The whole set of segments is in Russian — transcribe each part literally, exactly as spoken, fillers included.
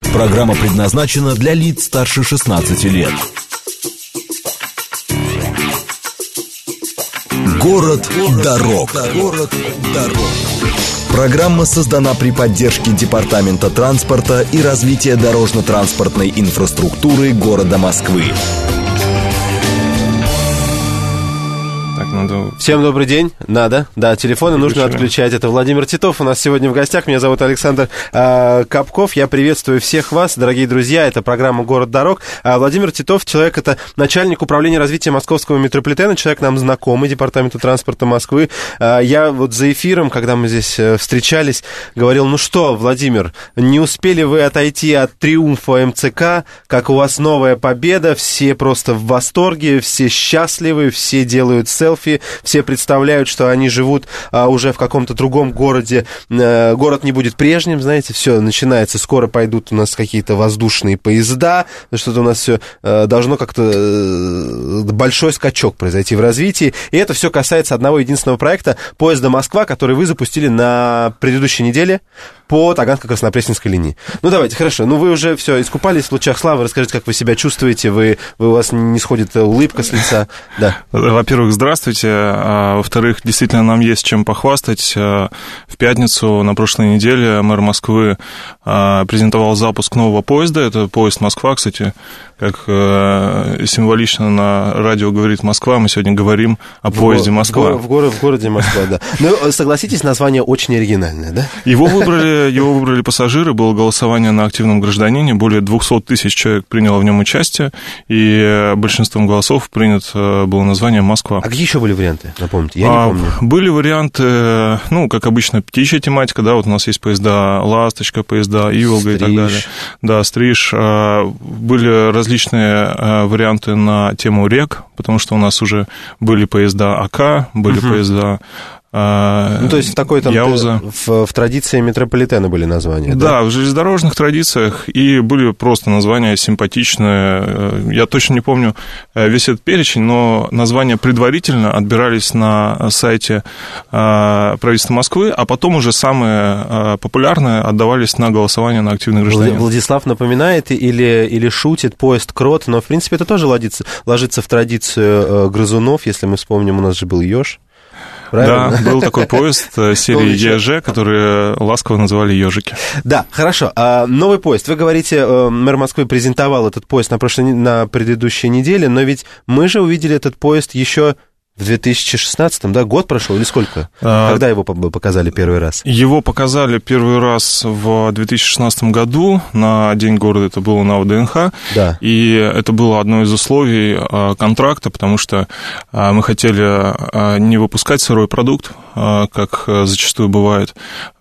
Программа предназначена для лиц старше шестнадцати лет. Город дорог. Город дорог. Программа создана при поддержке Департамента транспорта и развития дорожно-транспортной инфраструктуры города Москвы. Надо... Всем добрый день. Надо. Да, телефоны нужно отключать. Это Владимир Титов у нас сегодня в гостях. Меня зовут Александр э, Капков. Я приветствую всех вас, дорогие друзья. Это программа «Город дорог». А Владимир Титов, человек, это начальник управления развития московского метрополитена, человек нам знакомый, Департаменту транспорта Москвы. А я вот за эфиром, когда мы здесь встречались, говорил: ну что, Владимир, не успели вы отойти от триумфа эм цэ ка, как у вас новая победа, все просто в восторге, все счастливы, все делают селфи, все представляют, что они живут а, уже в каком-то другом городе. А, город не будет прежним, знаете, все начинается, скоро пойдут у нас какие-то воздушные поезда, что-то у нас все а, должно как-то а, большой скачок произойти в развитии. И это все касается одного единственного проекта «Поезда Москва», который вы запустили на предыдущей неделе по Таганско-Краснопресненской линии. Ну, давайте, хорошо. Ну, вы уже все искупались в лучах славы. Расскажите, как вы себя чувствуете. Вы, вы, у вас не сходит улыбка с лица. Да. Во-первых, здравствуйте. А, во-вторых, действительно, нам есть чем похвастать. В пятницу на прошлой неделе мэр Москвы а, презентовал запуск нового поезда. Это поезд «Москва», кстати. Как а, символично на радио говорит Москва, мы сегодня говорим о поезде «Москва». В, го- в, в городе Москва, да. Ну, согласитесь, название очень оригинальное, да? Его выбрали Его выбрали пассажиры, было голосование на активном гражданине, более двухсот тысяч человек приняло в нем участие, и большинством голосов принято было название «Москва». А какие еще были варианты, напомните? Я не а, помню. Были варианты, ну, как обычно, птичья тематика, да, вот у нас есть поезда «Ласточка», поезда «Иволга» и так далее. Да, «Стриж». Были различные варианты на тему рек, потому что у нас уже были поезда «Ока», были угу. поезда... Ну, то есть в такой там в, в традиции метрополитена были названия, да? Да, в железнодорожных традициях, и были просто названия симпатичные. Я точно не помню весь этот перечень, но названия предварительно отбирались на сайте правительства Москвы, а потом уже самые популярные отдавались на голосование на активных гражданин. Владислав напоминает или, или шутит поезд «Крот», но, в принципе, это тоже ложится, ложится в традицию грызунов, если мы вспомним, у нас же был «Еж». Правильно? Да, был такой поезд серии ЕЖ, который ласково называли «Ежики». Да, хорошо. А, новый поезд. Вы говорите, мэр Москвы презентовал этот поезд на, прошлой, на предыдущей неделе, но ведь мы же увидели этот поезд еще в две тысячи шестнадцатом, да? Год прошел или сколько? А, Когда его показали первый раз? Его показали первый раз в две тысячи шестнадцатом году, на День города, это было на ВДНХ, да. И это было одно из условий контракта, потому что мы хотели не выпускать сырой продукт, как зачастую бывает.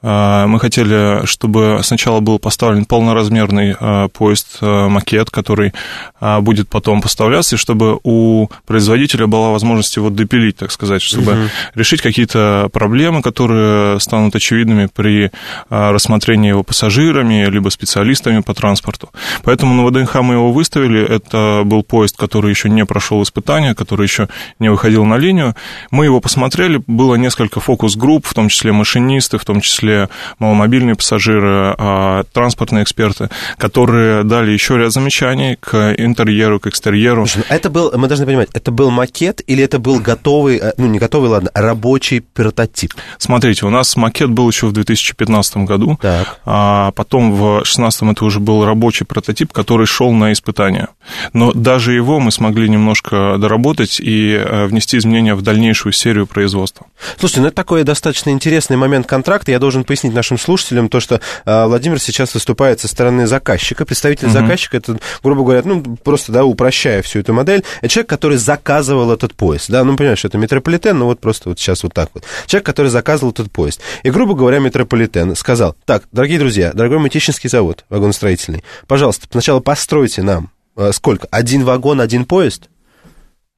Мы хотели, чтобы сначала был поставлен полноразмерный поезд-макет, который будет потом поставляться, и чтобы у производителя была возможность его допилить, так сказать, чтобы uh-huh. решить какие-то проблемы, которые станут очевидными при рассмотрении его пассажирами, либо специалистами по транспорту. Поэтому на ВДНХ мы его выставили. Это был поезд, который еще не прошел испытания, который еще не выходил на линию. Мы его посмотрели, было несколько фокус-групп, в том числе машинисты, в том числе маломобильные пассажиры, транспортные эксперты, которые дали еще ряд замечаний к интерьеру, к экстерьеру. Слушай, это был, мы должны понимать, это был макет или это был готовый, ну не готовый, ладно, рабочий прототип? Смотрите, у нас макет был еще в две тысячи пятнадцатом году, так. А потом в две тысячи шестнадцатом это уже был рабочий прототип, который шел на испытания. Но даже его мы смогли немножко доработать и внести изменения в дальнейшую серию производства. Слушайте, ну это такой достаточно интересный момент контракта. Я должен пояснить нашим слушателям то, что Владимир сейчас выступает со стороны заказчика. Представитель угу. заказчика, это, грубо говоря, ну просто, да, упрощая всю эту модель, это человек, который заказывал этот поезд, да, ну, понимаешь, это метрополитен, ну, вот просто вот сейчас вот так вот. Человек, который заказывал этот поезд. И, грубо говоря, метрополитен сказал: так, дорогие друзья, дорогой Мытищинский завод вагоностроительный, пожалуйста, сначала постройте нам сколько? Один вагон, один поезд?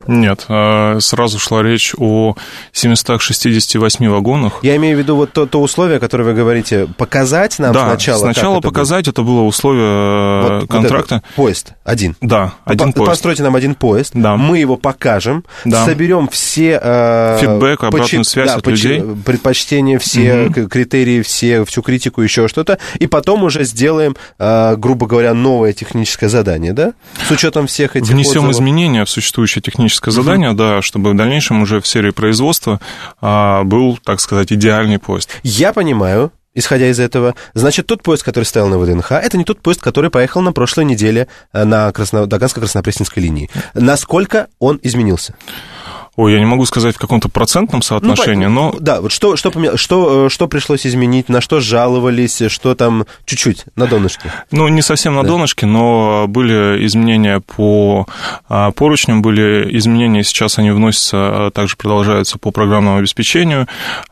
Нет, сразу шла речь о семьстах шестидесяти восьми вагонах. Я имею в виду вот то, то условие, которое вы говорите, показать нам да, сначала. сначала это показать, было? Это было условие вот, контракта. Вот поезд один. Да, один По- поезд. Постройте нам один поезд, да. мы его покажем, да. соберем все... Э, фидбэк, обратную поч- связь да, от поч- людей. Предпочтения, все угу. критерии, все, всю критику, еще что-то, и потом уже сделаем, э, грубо говоря, новое техническое задание, да? С учетом всех этих Внесем отзывов. изменения в существующее техническое задание, uh-huh. да, чтобы в дальнейшем уже в серии производства а, был, так сказать, идеальный поезд. Я понимаю, исходя из этого, значит, тот поезд, который стоял на ВДНХ, это не тот поезд, который поехал на прошлой неделе на Красно... Даганско-Краснопресненской линии. Насколько он изменился? Ой, я не могу сказать в каком-то процентном соотношении, ну, но... Да, вот что, что, что, что пришлось изменить, на что жаловались, что там чуть-чуть на донышке? Ну, не совсем на да. донышке, но были изменения по поручням, были изменения, сейчас они вносятся, также продолжаются по программному обеспечению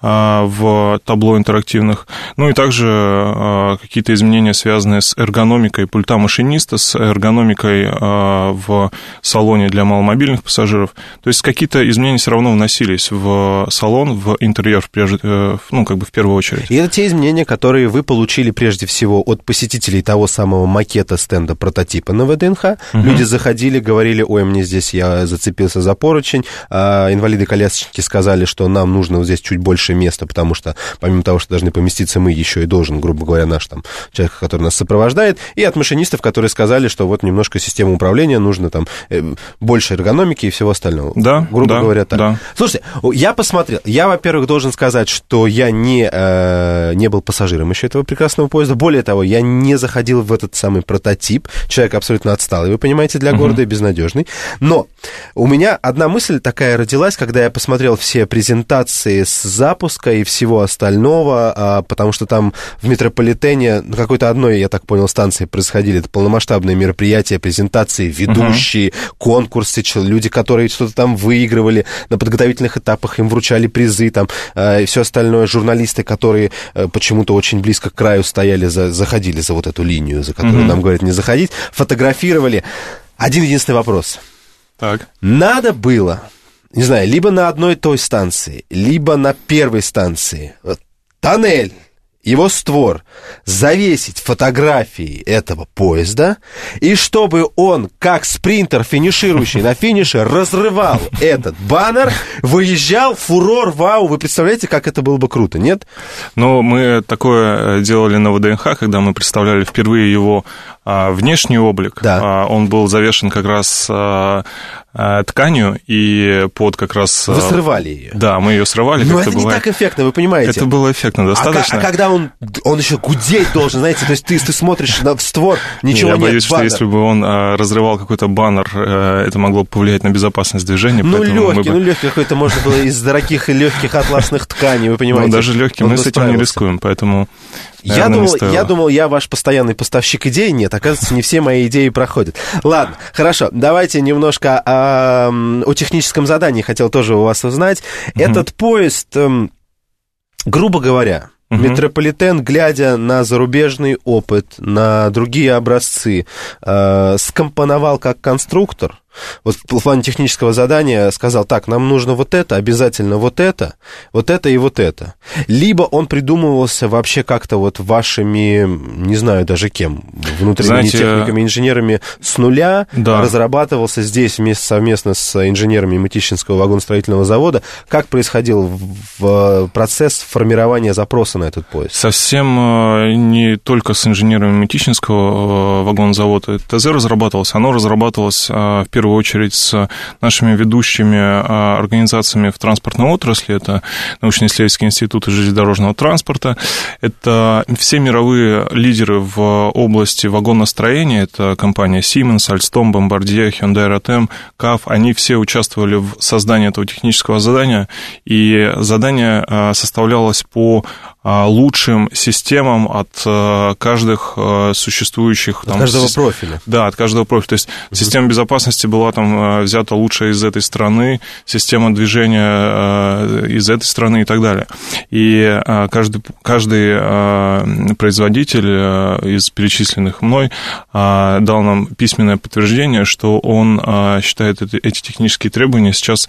в табло интерактивных, ну и также какие-то изменения, связанные с эргономикой пульта машиниста, с эргономикой в салоне для маломобильных пассажиров, то есть какие-то изменения все равно вносились в салон, в интерьер, ну, как бы в первую очередь. И это те изменения, которые вы получили прежде всего от посетителей того самого макета стенда прототипа на ВДНХ. Угу. Люди заходили, говорили, ой, мне здесь я зацепился за поручень, а инвалиды-колясочники сказали, что нам нужно вот здесь чуть больше места, потому что помимо того, что должны поместиться мы, еще и должен, грубо говоря, наш там человек, который нас сопровождает, и от машинистов, которые сказали, что вот немножко система управления, нужно там больше эргономики и всего остального. Да, грубо да. говоря, так. Да. Слушайте, я посмотрел. Я, во-первых, должен сказать, что я не, э, не был пассажиром еще этого прекрасного поезда. Более того, я не заходил в этот самый прототип. Человек абсолютно отсталый, вы понимаете, для города uh-huh. и безнадежный. Но у меня одна мысль такая родилась, когда я посмотрел все презентации с запуска и всего остального, а, потому что там в метрополитене на какой-то одной, я так понял, станции происходили это полномасштабные мероприятия, презентации, ведущие, uh-huh. конкурсы, люди, которые что-то там выигрывали на подготовительных этапах, им вручали призы, там, э, и все остальное. Журналисты, которые э, почему-то очень близко к краю стояли, за, заходили за вот эту линию, за которую mm-hmm. нам говорят не заходить, фотографировали. Один единственный вопрос. Так. Надо было, не знаю, либо на одной той станции, либо на первой станции тоннель, его створ, завесить фотографии этого поезда, и чтобы он, как спринтер, финиширующий на финише, разрывал этот баннер, выезжал, фурор, вау, вы представляете, как это было бы круто, нет? Ну, мы такое делали на ВДНХ, когда мы представляли впервые его а, внешний облик. Да. А, он был завешен как раз а, а, тканью, и под как раз... Вы срывали ее? Да, мы ее срывали. Но это не бывает. Так эффектно, вы понимаете? Это было эффектно достаточно. А, а когда он, он еще гудеть должен, знаете, то есть ты, ты смотришь на, в створ, ничего Я нет. Я боюсь, баннер. Что если бы он а, разрывал какой-то баннер, а, это могло бы повлиять на безопасность движения. Ну, легкий, бы... ну, легкий какой-то можно было из дорогих и легких атласных тканей, вы понимаете? Ну, даже легкий, мы с этим не рискуем, поэтому... Я думал, я думал, я ваш постоянный поставщик идей. Нет, оказывается, не все мои идеи проходят. Ладно, хорошо, давайте немножко о, о техническом задании хотел тоже у вас узнать. Mm-hmm. Этот поезд, грубо говоря, mm-hmm. метрополитен, глядя на зарубежный опыт, на другие образцы, э, скомпоновал как конструктор. Вот в плане технического задания сказал, так, нам нужно вот это, обязательно вот это, вот это и вот это. Либо он придумывался вообще как-то вот вашими, не знаю даже кем, внутренними Знаете, техниками, инженерами с нуля, да. разрабатывался здесь вместе, совместно с инженерами Мытищинского вагоностроительного завода. Как происходил в процесс формирования запроса на этот поезд? Совсем не только с инженерами Мытищинского вагонзавода ТЗ разрабатывалось, оно разрабатывалось в первую В первую очередь с нашими ведущими организациями в транспортной отрасли. Это научно-исследовательский институт железнодорожного транспорта. Это все мировые лидеры в области вагоностроения. Это компания Siemens, Alstom, Bombardier, Hyundai Rotem, КАФ. Они все участвовали в создании этого технического задания. И задание составлялось по лучшим системам от каждых существующих... От там, каждого си... профиля. Да, от каждого профиля. То есть uh-huh. система безопасности была там взята лучшая из этой страны, система движения из этой страны и так далее. И каждый, каждый производитель из перечисленных мной дал нам письменное подтверждение, что он считает эти технические требования сейчас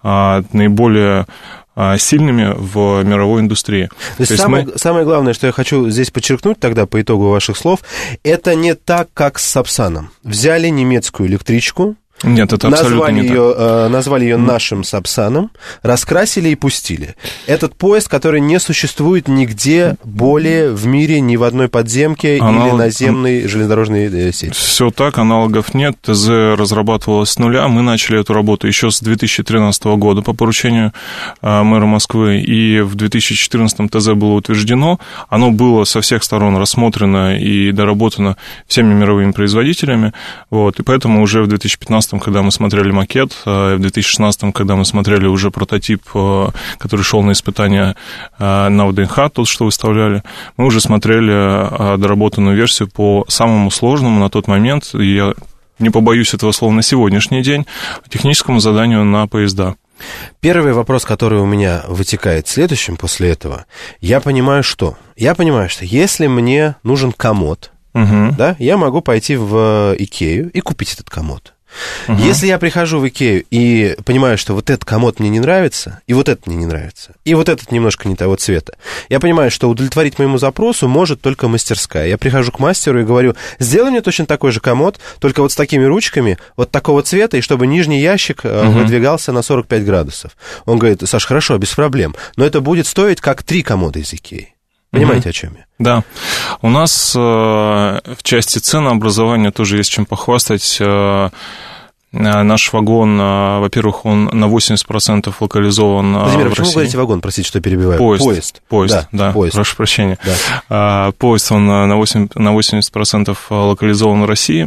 наиболее сильными в мировой индустрии. То есть, То есть самое, мы... самое главное, что я хочу здесь подчеркнуть тогда по итогу ваших слов, это не так, как с Сапсаном. Взяли немецкую электричку, Нет, это абсолютно назвали не ее, так. э, назвали ее нашим Сапсаном, раскрасили и пустили. Этот поезд, который не существует нигде более в мире, ни в одной подземке Аналог... или наземной железнодорожной сети. Все так, аналогов нет. ТЗ разрабатывалось с нуля. Мы начали эту работу еще с две тысячи тринадцатого года по поручению э, мэра Москвы, и в две тысячи четырнадцатом ТЗ было утверждено. Оно было со всех сторон рассмотрено и доработано всеми мировыми производителями. Вот, и поэтому уже в две тысячи пятнадцатом, когда мы смотрели макет, в две тысячи шестнадцатом, когда мы смотрели уже прототип, который шел на испытания на ВДНХ, тот, что выставляли, мы уже смотрели доработанную версию по самому сложному на тот момент, и я не побоюсь этого слова, на сегодняшний день, техническому заданию на поезда. Первый вопрос, который у меня вытекает следующим после этого, я понимаю, что? Я понимаю, что если мне нужен комод, угу. да, я могу пойти в Икею и купить этот комод. Угу. Если я прихожу в Икею и понимаю, что вот этот комод мне не нравится, и вот этот мне не нравится, и вот этот немножко не того цвета, я понимаю, что удовлетворить моему запросу может только мастерская. Я прихожу к мастеру и говорю: сделай мне точно такой же комод, только вот с такими ручками, вот такого цвета, и чтобы нижний ящик угу. выдвигался на сорок пять градусов. Он говорит: Саш, хорошо, без проблем, но это будет стоить как три комода из Икеи. Понимаете, mm-hmm. о чем я? Да. У нас э, в части ценообразования тоже есть чем похвастать. Э, наш вагон, э, во-первых, он на восемьдесят процентов локализован Владимир, в почему России. вы говорите вагон? Простите, что перебиваю. Поезд. Поезд. Поезд, да. да. Поезд. Прошу прощения. Да. Э, поезд, он на восемьдесят процентов локализован в России,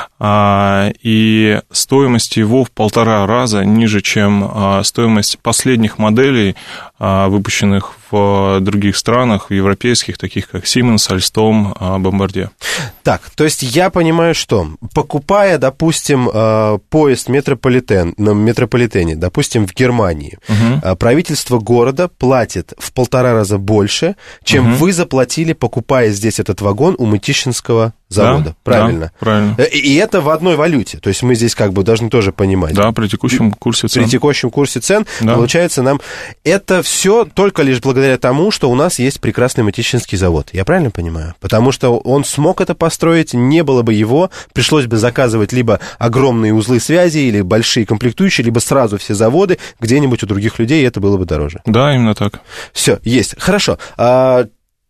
э, и стоимость его в полтора раза ниже, чем э, стоимость последних моделей, э, выпущенных в других странах, европейских, таких как Siemens, Alstom, Bombardier. Так, то есть я понимаю, что, покупая, допустим, поезд метрополитен, на метрополитене, допустим, в Германии, угу. правительство города платит в полтора раза больше, чем угу. вы заплатили, покупая здесь этот вагон у Мытищинского завода. Да, правильно? Да, правильно. И, и это в одной валюте. То есть мы здесь как бы должны тоже понимать. Да, при текущем курсе цен. При текущем курсе цен, да. получается, нам это все только лишь благодаря тому, что у нас есть прекрасный Мытищинский завод. Я правильно понимаю? Потому что он смог это построить, не было бы его, пришлось бы заказывать либо огромные узлы связи, или большие комплектующие, либо сразу все заводы где-нибудь у других людей, и это было бы дороже. Да, именно так. Все, есть. Хорошо. А...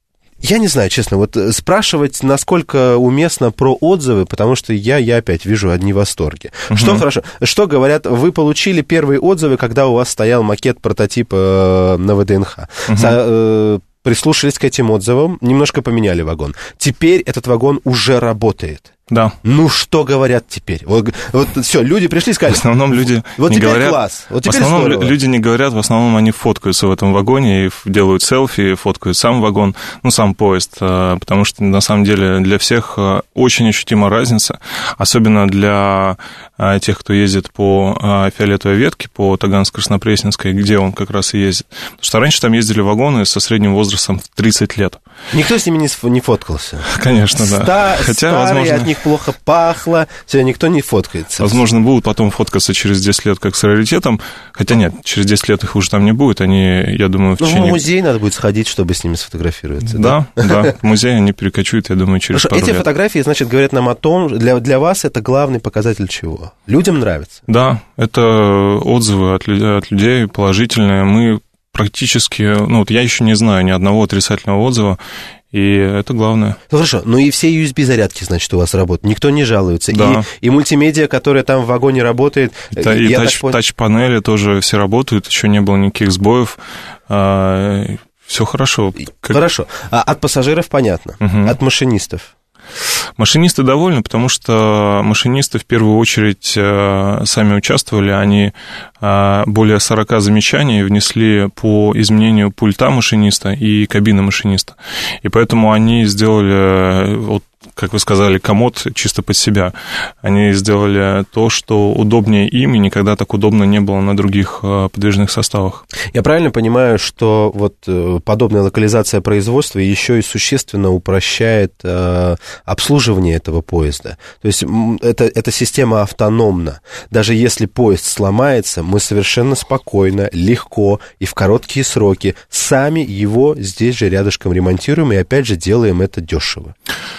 Я не знаю, честно, вот спрашивать, насколько уместно про отзывы, потому что я, я опять вижу одни восторги. Uh-huh. Что хорошо, что говорят, вы получили первые отзывы, когда у вас стоял макет прототипа на ВДНХ. Uh-huh. Со, э, прислушались к этим отзывам, немножко поменяли вагон. Теперь этот вагон уже работает. Да. Ну, что говорят теперь? Вот, вот все, люди пришли и сказали... В основном люди вот не теперь говорят... класс, вот теперь в основном здорово. Люди не говорят, в основном они фоткаются в этом вагоне и делают селфи, фоткают сам вагон, ну, сам поезд, потому что, на самом деле, для всех очень ощутима разница, особенно для тех, кто ездит по Фиолетовой ветке, по Таганско-Краснопресненской, где он как раз и ездит. Потому что раньше там ездили вагоны со средним возрастом в тридцать лет. Никто с ними не, не фоткался. Конечно, да. Ста- Хотя, старые, возможно... от них плохо пахло, все, никто не фоткается. Возможно, будут потом фоткаться через десять лет как с раритетом, хотя нет, через десять лет их уже там не будет, они, я думаю, в ну, течение... в музей надо будет сходить, чтобы с ними сфотографироваться. Да, да, да, в музей они перекочуют, я думаю, через Хорошо, пару эти лет. фотографии, значит, говорят нам о том, для, для вас это главный показатель чего? Людям нравится? Да, это отзывы от, от людей положительные, мы практически, ну вот я еще не знаю ни одного отрицательного отзыва, и это главное. Ну хорошо, ну и все ю эс би-зарядки, значит, у вас работают, никто не жалуется. Да. И, и мультимедиа, которая там в вагоне работает... И, и тач, так... тач-панели тоже все работают, еще не было никаких сбоев, все хорошо. Как... Хорошо, а от пассажиров понятно, угу. От машинистов? Машинисты довольны, потому что машинисты в первую очередь сами участвовали, они более сорок замечаний внесли по изменению пульта машиниста и кабины машиниста. И поэтому они сделали, вот, как вы сказали, комод чисто под себя. Они сделали то, что удобнее им, и никогда так удобно не было на других подвижных составах. Я правильно понимаю, что вот подобная локализация производства еще и существенно упрощает э, обслуживание этого поезда? То есть это, эта система автономна. Даже если поезд сломается, мы совершенно спокойно, легко и в короткие сроки сами его здесь же рядышком ремонтируем, и опять же делаем это дешево.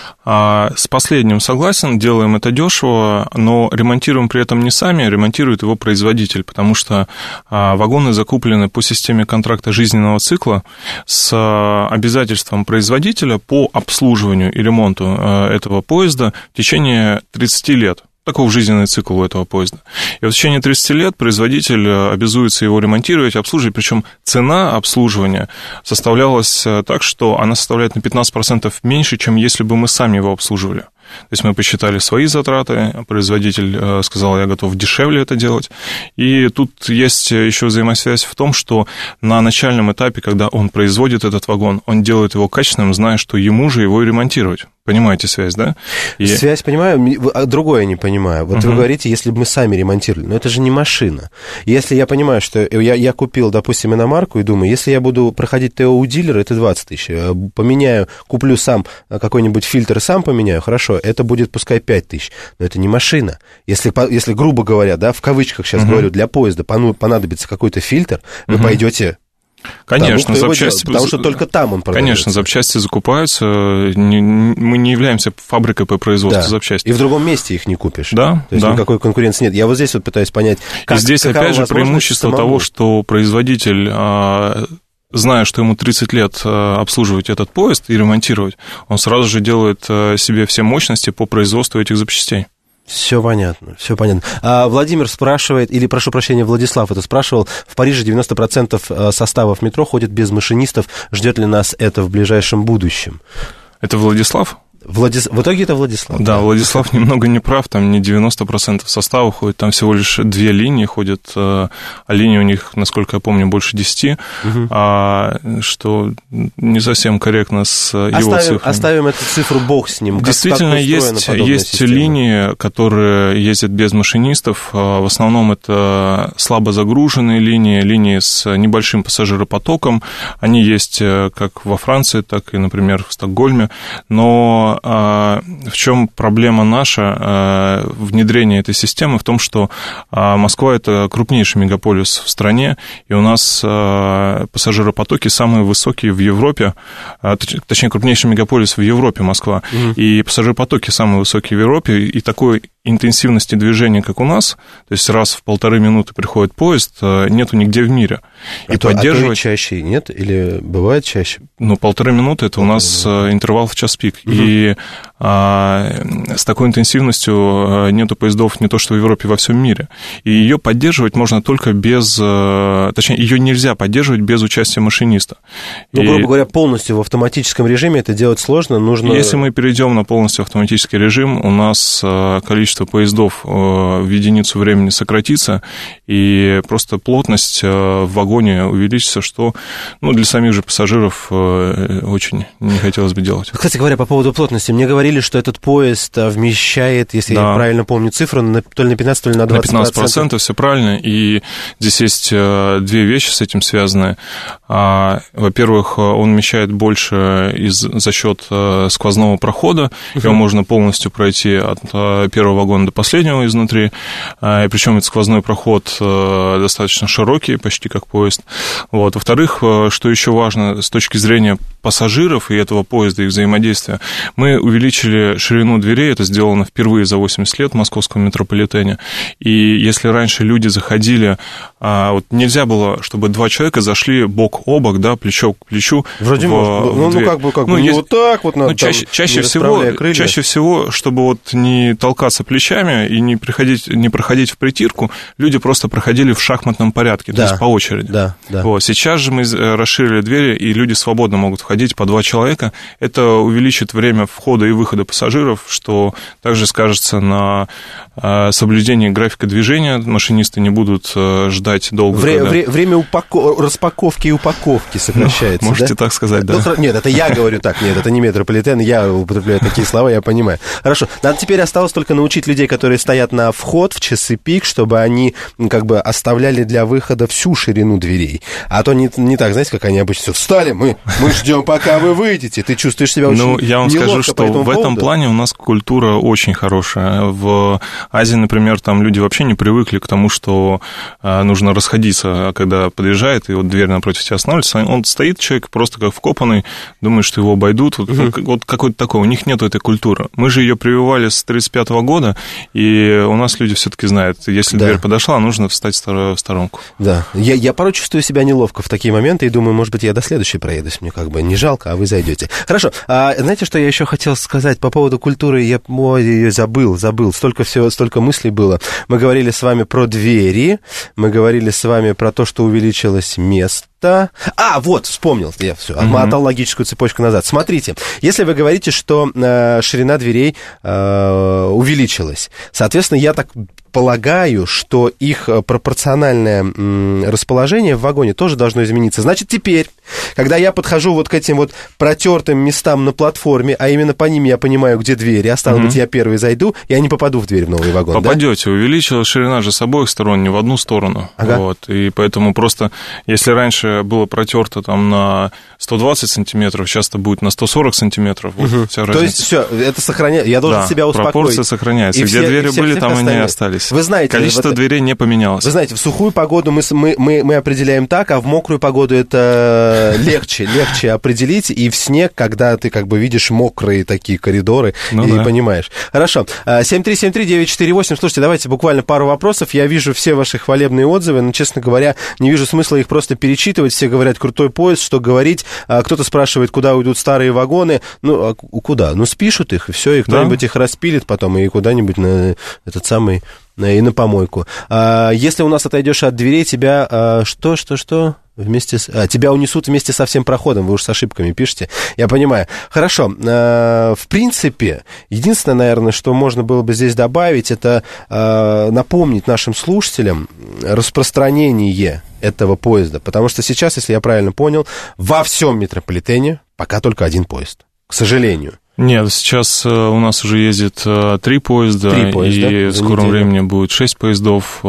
С последним согласен, делаем это дешево, но ремонтируем при этом не сами, ремонтирует его производитель, потому что вагоны закуплены по системе контракта жизненного цикла с обязательством производителя по обслуживанию и ремонту этого поезда в течение тридцати лет. Таков жизненный цикл у этого поезда. И вот в течение тридцати лет производитель обязуется его ремонтировать, обслуживать, причем цена обслуживания составлялась так, что она составляет на пятнадцать процентов меньше, чем если бы мы сами его обслуживали. То есть мы посчитали свои затраты, производитель сказал, я готов дешевле это делать. И тут есть еще взаимосвязь в том, что на начальном этапе, когда он производит этот вагон, он делает его качественным, зная, что ему же его и ремонтировать. Понимаете связь, да? И... Связь понимаю, а другое не понимаю. Вот uh-huh. вы говорите, если бы мы сами ремонтировали, но это же не машина. Если я понимаю, что я, я купил, допустим, иномарку и думаю, если я буду проходить ТО у дилера, это двадцать тысяч. Поменяю, куплю сам какой-нибудь фильтр и сам поменяю, хорошо, это будет, пускай, пять тысяч. Но это не машина. Если, если грубо говоря, да, в кавычках сейчас uh-huh. говорю, для поезда понадобится какой-то фильтр, вы uh-huh. пойдете... Конечно, тому, запчасти... Потому что только там он продается. Конечно, запчасти закупаются. Не, мы не являемся фабрикой по производству да. запчастей. И в другом месте их не купишь. Да, То есть да. никакой конкуренции нет. Я вот здесь вот пытаюсь понять, как... И здесь, опять же, преимущество самому... того, что производитель... зная, что ему тридцать лет обслуживать этот поезд и ремонтировать, он сразу же делает себе все мощности по производству этих запчастей. Все понятно, все понятно. А Владимир спрашивает, или, прошу прощения, Владислав это спрашивал, в Париже девяносто процентов составов метро ходят без машинистов. Ждет ли нас это в ближайшем будущем? Это Владислав? Владис... В итоге это Владислав. Да, да, Владислав немного не прав, там не девяносто процентов состава ходит, там всего лишь две линии ходят, а линии у них, насколько я помню, больше десяти, угу. а, что не совсем корректно с его оставим, цифрами. Оставим эту цифру, бог с ним. Действительно, как, есть, есть линии, которые ездят без машинистов, в основном это слабо загруженные линии, линии с небольшим пассажиропотоком, они есть как во Франции, так и, например, в Стокгольме, но в чем проблема наша внедрения этой системы? В том, что Москва – это крупнейший мегаполис в стране, и у нас пассажиропотоки самые высокие в Европе, точнее, крупнейший мегаполис в Европе, Москва, угу. и пассажиропотоки самые высокие в Европе, и такой интенсивности движения, как у нас, то есть раз в полторы минуты приходит поезд, нету нигде в мире. И а поддерживать... А то чаще нет? Или бывает чаще? Ну, полторы минуты – это полторы у нас минуты. Интервал в час пик. Угу. И а, с такой интенсивностью нету поездов не то что в Европе, во всем мире. И ее поддерживать можно только без... Точнее, ее нельзя поддерживать без участия машиниста. Ну, и... грубо говоря, полностью в автоматическом режиме это делать сложно, нужно... Если мы перейдем на полностью автоматический режим, у нас количество поездов в единицу времени сократится, и просто плотность в вагоне увеличится, что ну, для самих же пассажиров очень не хотелось бы делать. Кстати говоря, по поводу плотности, мне говорили, что этот поезд вмещает, если да. я правильно помню цифру, то ли на пятнадцать, то ли на двадцать процентов. На пятнадцать процентов, все правильно, и здесь есть две вещи с этим связанные. Во-первых, он вмещает больше из, за счет сквозного прохода, uh-huh. его можно полностью пройти от первого вагона до последнего изнутри, и причем этот сквозной проход достаточно широкий, почти как поезд. Вот. Во-вторых, что еще важно с точки зрения пассажиров и этого поезда, и взаимодействия, мы увеличили ширину дверей, это сделано впервые за восемьдесят лет в московском метрополитене, и если раньше люди заходили, вот нельзя было, чтобы два человека зашли бок о бок, да, плечо к плечу. Вроде в, может, ну, ну, как бы, как ну, бы не есть, вот так вот надо, ну, чаще, там, чаще, всего, чаще всего, чтобы вот не толкаться плечами и не, приходить, не проходить в притирку, люди просто проходили в шахматном порядке, да, то есть по очереди. Да, да. Вот. Сейчас же мы расширили двери, и люди свободно могут входить по два человека. Это увеличит время входа и выхода пассажиров, что также скажется на соблюдении графика движения. Машинисты не будут ждать долго. Вре- когда... вре- время упако... распаковки и упаковки сокращается, ну, можете да? так сказать, да. Ну, нет, это я говорю так, нет, это не метрополитен, я употребляю такие слова, я понимаю. Хорошо, надо теперь осталось только научить людей, которые стоят на вход в часы пик, чтобы они как бы оставляли для выхода всю ширину дверей. А то не, не так, знаете, как они обычно все встали, мы, мы ждем, пока вы выйдете. Ты чувствуешь себя очень Ну, я вам скажу, что по этому в этом поводу. плане у нас культура очень хорошая. В Азии, например, там люди вообще не привыкли к тому, что нужно расходиться, когда подъезжает, и вот дверь напротив тебя останавливается. Он стоит, человек просто как вкопанный, думает, что его обойдут. Вот, угу. вот какой-то такой. У них нету этой культуры. Мы же ее прививали с тридцать пятого года, и у нас люди все-таки знают, если да. дверь подошла, нужно встать в сторонку. Да. Я, я порой чувствую себя неловко в такие моменты и думаю, может быть, я до следующей проедусь. Мне как бы не жалко, а вы зайдете. Хорошо. А знаете, что я еще хотел сказать по поводу культуры? Я ой, ее забыл, забыл. Столько всего, столько мыслей было. Мы говорили с вами про двери, мы говорили с вами про то, что увеличилось место. А, вот, вспомнил, я все, отмотал mm-hmm. логическую цепочку назад. Смотрите, если вы говорите, что э, ширина дверей э, увеличилась, соответственно, я так полагаю, что их пропорциональное м, расположение в вагоне тоже должно измениться. Значит, теперь, когда я подхожу вот к этим вот протертым местам на платформе, а именно по ним я понимаю, где двери, а стало mm-hmm. быть, я первый зайду, я не попаду в дверь в новый вагон, Попадете, да? увеличилась ширина же с обоих сторон, не в одну сторону. Ага. Вот, и поэтому просто, если раньше было протерто там на сто двадцать сантиметров, сейчас это будет на сто сорок сантиметров. Вот угу. вся То есть все, это сохраняется, я должен да, себя успокоить. пропорция сохраняется. И Где все, двери и все, были, там остальные. они остались. Вы знаете, количество вот, дверей не поменялось. Вы знаете, в сухую погоду мы, мы, мы, мы определяем так, а в мокрую погоду это легче, легче определить, и в снег, когда ты как бы видишь мокрые такие коридоры, ну, и да. понимаешь. Хорошо. семь три семь три девять четыре восемь. Слушайте, давайте буквально пару вопросов. Я вижу все ваши хвалебные отзывы, но, честно говоря, не вижу смысла их просто перечитывать. Все говорят, крутой поезд, что говорить. Кто-то спрашивает, куда уйдут старые вагоны. Ну, а куда? Ну, спишут их, и все, и кто-нибудь да? их распилит потом, и куда-нибудь на этот самый... и на помойку. А, если у нас отойдешь от дверей, тебя а, что, что, что? Вместе с... а, тебя унесут вместе со всем проходом, вы уж с ошибками пишете, я понимаю. Хорошо, а, в принципе, единственное, наверное, что можно было бы здесь добавить, это а, напомнить нашим слушателям распространение этого поезда, потому что сейчас, если я правильно понял, во всем метрополитене пока только один поезд, к сожалению. Нет, сейчас у нас уже ездит три поезда, три поезда и в скором неделю. времени будет шесть поездов.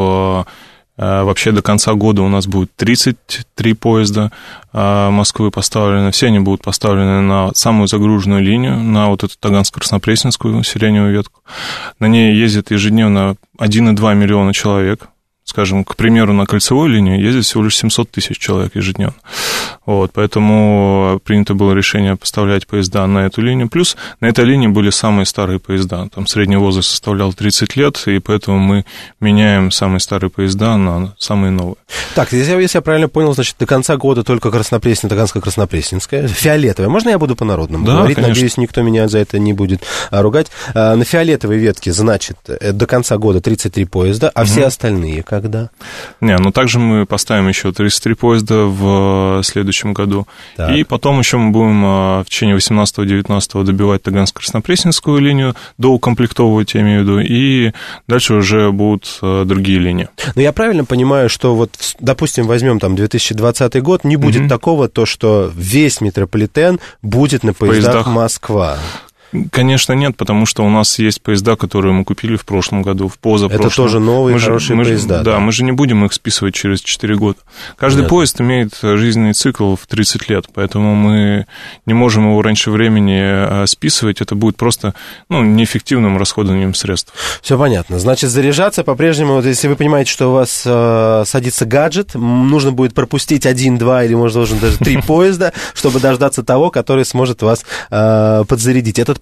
Вообще до конца года у нас будет тридцать три поезда Москвы поставлены. Все они будут поставлены на самую загруженную линию, на вот эту Таганско-Краснопресненскую сиреневую ветку. На ней ездит ежедневно один и два миллиона человек. Скажем, к примеру, на кольцевую линию ездит всего лишь семьсот тысяч человек ежедневно. Вот, поэтому принято было решение поставлять поезда на эту линию. Плюс на этой линии были самые старые поезда. Там средний возраст составлял тридцать лет, и поэтому мы меняем самые старые поезда на самые новые. Так, если, если я правильно понял, значит, до конца года только Краснопресненская, Таганско-Краснопресненская, фиолетовая. Можно я буду по-народному да, говорить? Конечно. Надеюсь, никто меня за это не будет ругать. А, на фиолетовой ветке, значит, до конца года тридцать три поезда, а угу. все остальные когда? Не, ну также мы поставим еще тридцать три поезда в следующем году. Так. И потом еще мы будем в течение восемнадцатого-девятнадцатого добивать Таганско-Краснопресненскую линию, доукомплектовывать, я имею в виду, и дальше уже будут другие линии. Но я правильно понимаю, что вот, допустим, возьмем там две тысячи двадцатый год, не будет mm-hmm. такого, то, что весь метрополитен будет на поездах, поездах Москва? Конечно, нет, потому что у нас есть поезда, которые мы купили в прошлом году, в позапрошлом. Это тоже новые, мы хорошие же, мы поезда. Же, да, да, мы же не будем их списывать через четыре года. Каждый Понятно. поезд имеет жизненный цикл в тридцать лет, поэтому мы не можем его раньше времени списывать. Это будет просто ну, неэффективным расходованием средств. Все понятно. Значит, заряжаться по-прежнему, вот если вы понимаете, что у вас э, садится гаджет, нужно будет пропустить один, два или, может, должен даже три поезда, чтобы дождаться того, который сможет вас э, подзарядить. Этот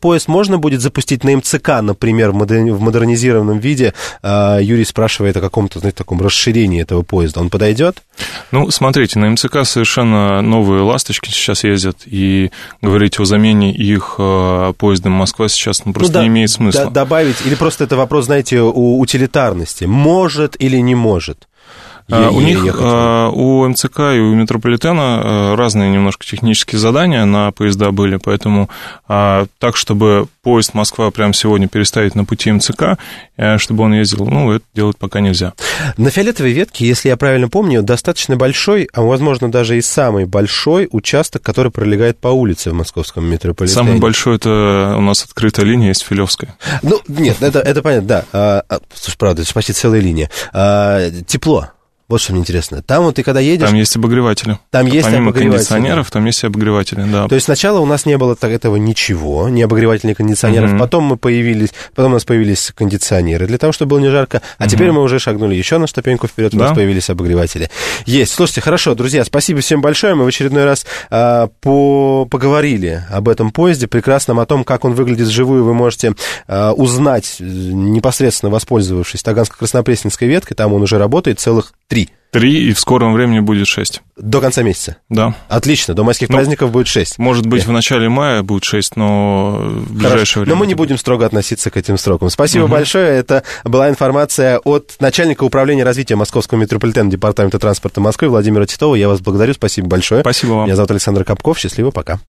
поезд можно будет запустить на эм цэ ка, например, в модернизированном виде? Юрий спрашивает о каком-то, знаете, таком расширении этого поезда. Он подойдет? Ну, смотрите, на эм цэ ка совершенно новые «Ласточки» сейчас ездят, и говорить о замене их поездом Москва сейчас ну, просто ну, да, не имеет смысла. Да, добавить, или просто это вопрос, знаете, у утилитарности. Может или не может? Я, у я, них, я у эм цэ ка и у метрополитена разные немножко технические задания на поезда были, поэтому так, чтобы поезд Москва прямо сегодня переставить на пути эм цэ ка, чтобы он ездил, ну, это делать пока нельзя. На фиолетовой ветке, если я правильно помню, достаточно большой, а возможно даже и самый большой участок, который пролегает по улице в московском метрополитене. Самый большой, это у нас открытая линия есть Филевская. Ну, нет, это, это понятно, да. А, слушай, правда, это почти целая линия. А, тепло. Вот что мне интересно. Там вот ты когда едешь... Там есть обогреватели. Там есть Помимо обогреватели. кондиционеров, там есть и обогреватели, да. То есть сначала у нас не было этого ничего, ни обогревателей, ни кондиционеров. Mm-hmm. Потом мы появились, потом у нас появились кондиционеры для того, чтобы было не жарко. А mm-hmm. теперь мы уже шагнули еще на ступеньку вперед, у да. нас появились обогреватели. Есть. Слушайте, хорошо, друзья, спасибо всем большое. Мы в очередной раз а, по... поговорили об этом поезде, прекрасном, о том, как он выглядит вживую. Вы можете а, узнать, непосредственно воспользовавшись Таганско-Краснопресненской веткой. Там он уже работает целых три. Три, и в скором времени будет шесть. До конца месяца? Да. Отлично, до майских ну, праздников будет шесть. Может быть, yeah. в начале мая будет шесть, но в ближайшее Хорошо. время... Но мы не будем строго относиться к этим срокам. Спасибо uh-huh. большое. Это была информация от начальника управления развития Московского метрополитена Департамента транспорта Москвы Владимира Титова. Я вас благодарю. Спасибо большое. Спасибо вам. Меня зовут Александр Капков. Счастливо, пока.